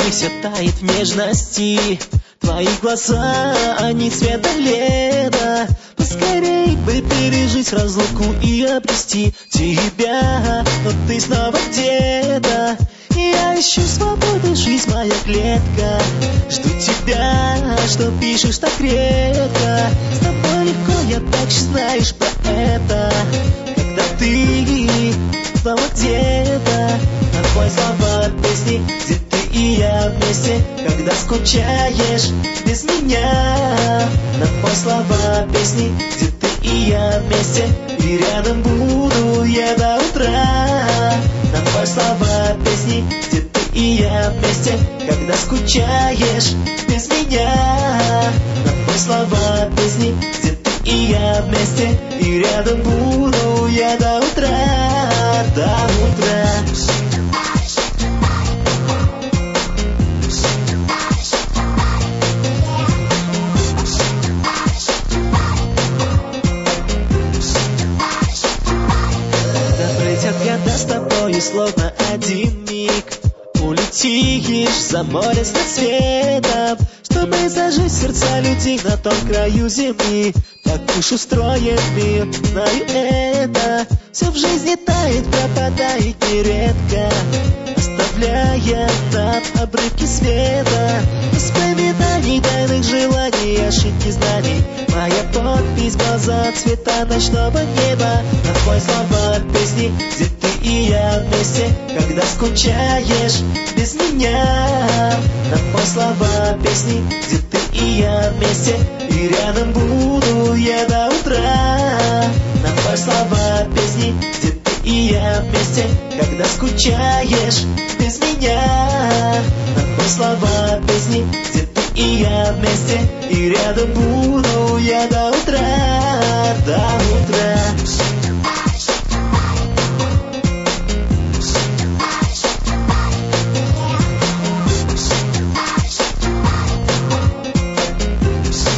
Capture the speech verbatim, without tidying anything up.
мой все тает в нежности. Твои глаза, они цвета лета. Поскорей бы пережить разлуку и обрести тебя. Но ты снова где-то. Я ищу свободу, жизнь моя клетка. Жду тебя, что пишешь так редко. С тобой легко, я так же знаешь про это. Когда ты снова где-то. На твои слова песни, где ты и я вместе. Когда скучаешь без меня. На твои слова песни, где ты и я вместе. И рядом буду я до утра. На твои слова песни, где ты и я вместе. Когда скучаешь без меня. На твои слова песни, где ты и я вместе. И рядом буду я до утра, до утра. Года с тобою словно один миг. Улетишь за море с рассветом, чтобы зажечь сердца людей на том краю земли. Так уж устроен мир, знаю это. Все в жизни тает, пропадает нередко, оставляя нам обрывки света. Воспоминаний, тайных желаний, ошибки знаний. Моя подпись, глаза цвета ночного неба. На твои слова песни, где ты и я вместе. Когда скучаешь без меня. На твои слова песни, где ты и я вместе. И рядом буду я до утра. На твои слова песни, где ты и я вместе. Когда скучаешь без меня. На твои слова песни, где ты и я вместе. И рядом буду я до утра, до утра.